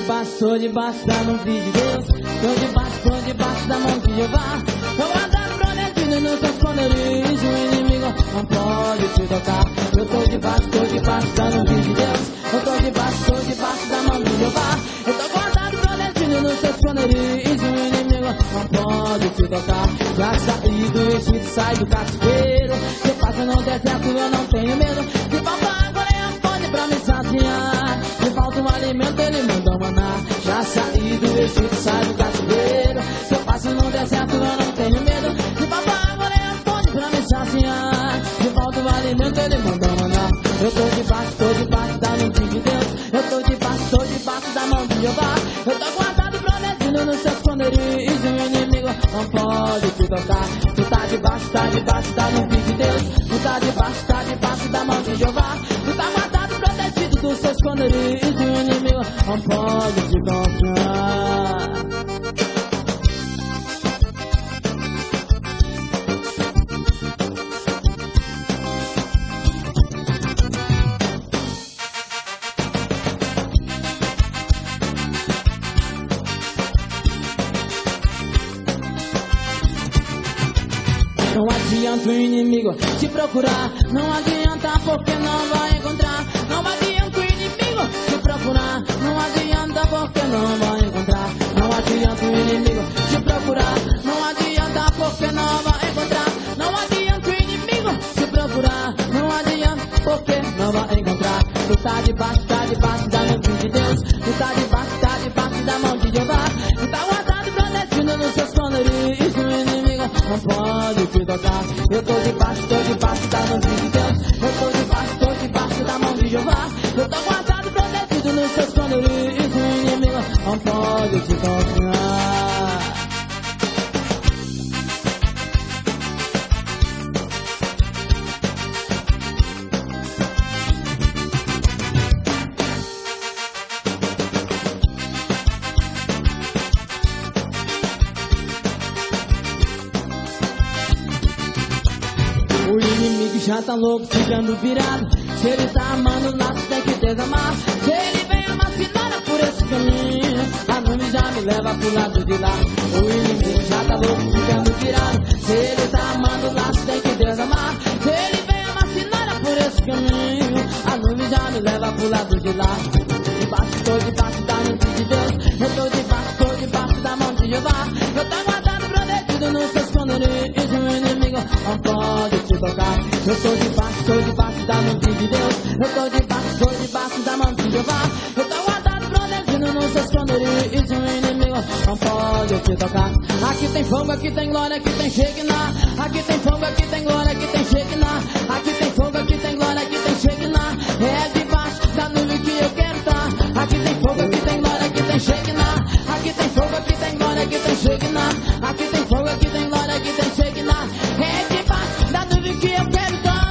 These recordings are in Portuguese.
debaixo da mão de Deus. Tô debaixo da mão de Jeová. Tô guardado, protegido nos seus esconderijos. O inimigo não pode te tocar. Eu tô debaixo da mão de Deus. Eu tô debaixo da mão de Jeová. Eu tô guardado, protegido nos seus esconderijos. O inimigo não pode te tocar. Já saí do Egito, sai do cativeiro. Se eu passo no deserto, eu não tenho medo. Se falta água, nem a fonte pra me saciar. Se falta um alimento, ele manda maná. Já saí do Egito, sai do cativeiro. Se eu passo no deserto, eu não tenho medo. Se falta água, nem a fonte pra me saciar. Se falta um alimento, ele manda maná. Eu tô debaixo da mão de Deus. Eu tô debaixo da mão de Jeová. Eu tô guardado, protegido nos seus esconderijos. O inimigo não pode te tocar. Tu tá debaixo da mão de Deus. Tu tá debaixo da mão de Jeová. Tu tá guardado, protegido dos seus esconderijos. O inimigo não pode te tocar. Não adianta o inimigo te procurar. Não adianta porque não vai encontrar. Não adianta o inimigo te procurar. Não adianta porque não vai encontrar. Não adianta o inimigo te procurar. Não adianta porque não vai encontrar. Não adianta o inimigo te procurar. Não adianta porque não vai encontrar. Tu tá debaixo da mão de Deus. Tu tá debaixo da mão de Jeová. Tu tá guardado e protegido nos seus esconderijos. O inimigo não pode te tocar. Eu tô debaixo da mão de Deus. Eu tô debaixo da mão de Jeová. Eu tô guardado e protegido nos seus esconderijos. O inimigo não pode te tocar. O inimigo já tá louco, ficando virado. Se ele tá amando, nós tem que desamar. Se ele vem a macinada por esse caminho, a nuvem já me leva pro lado de lá. O inimigo já tá louco, ficando virado. Se ele tá amando, nós tem que desamar. Se ele vem a macinada por esse caminho, a nuvem já me leva pro lado de lá. Tô debaixo da mão de Deus. Eu tô debaixo da mão de Jeová. Eu tô guardado, protegido nos seus esconderijos. O inimigo não pode te tocar. Eu tô debaixo da mão de Deus. Eu tô debaixo da mão de Jeová. Eu tô guardado, protegido nos seus esconderijos. O inimigo não pode te tocar. Aqui tem fogo, aqui tem glória, aqui tem Shekinah. Aqui tem fogo, aqui tem glória, aqui tem Shekinah. Aqui tem fogo, aqui tem glória, aqui tem Shekinah. É debaixo da nuvem que eu quero estar. Aqui tem fogo, aqui tem glória, aqui tem Shekinah. Aqui tem fogo, aqui tem glória, aqui tem Shekinah. Aqui tem fogo, aqui tem glória, aqui tem Shekinah. É debaixo da nuvem que eu quero estar.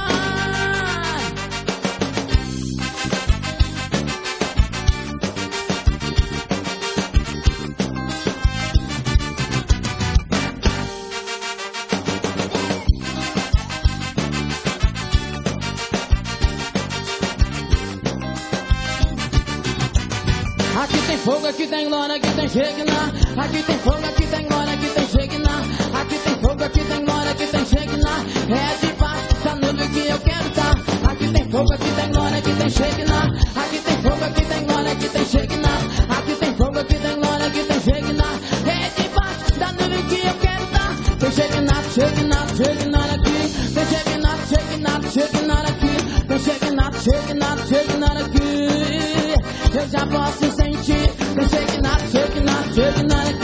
Aqui tem fogo, aqui tem glória, aqui tem Shekinah. Aqui tem fogo, aqui tem glória, aqui tem Shekinah. Aqui tem fogo, aqui tem glória, aqui tem Shekinah. É debaixo da nuvem que eu quero estar. Aqui tem fogo, aqui tem glória, aqui tem Shekinah. Aqui tem fogo, aqui tem glória, aqui tem Shekinah. Aqui tem fogo, aqui tem glória, aqui tem Shekinah. É debaixo da nuvem que eu quero estar. Tem Shekinah, Shekinah, Shekinah aqui. Tem Shekinah, Shekinah, Shekinah aqui. Tem Shekinah, Shekinah, Shekinah aqui. Eu já posso sentir. Tem Shekinah, Shekinah, Shekinah aqui.